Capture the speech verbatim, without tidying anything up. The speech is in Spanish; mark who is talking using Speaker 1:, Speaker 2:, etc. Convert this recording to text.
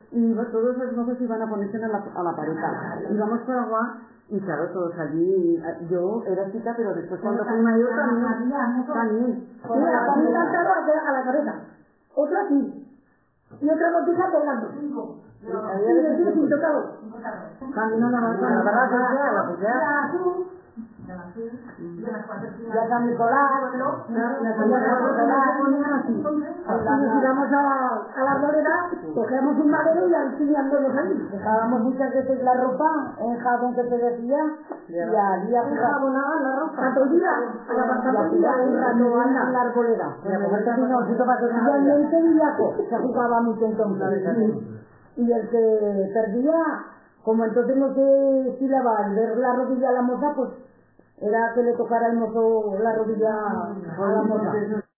Speaker 1: y todos los mozos iban a ponerse a la, a la pareja. Íbamos por agua y claro, todos allí, yo era chica, pero después cuando fui mayor también, también.
Speaker 2: Mira, también cantaba a la cabeza, otra aquí, y otra botija colgando. Y decía sin tocarlo.
Speaker 1: También a la barra, la barra social, la social.
Speaker 2: Ya San Nicolás, ¿no? La San Nicolás ponían así. Cuando nos íbamos a la arboleda, cogíamos un madero y alquilándolo ahí. Dejábamos muchas veces la ropa en jabón que te decía, y allí jabonaban la ropa. A todilla, a la apartamento, en la arboleda. Y al mente villaco, se jugaba mucho entonces. Y el que perdía, como entonces no se estilaba al ver la rodilla a la moza, pues era que le tocara el mozo la rodilla a la moza.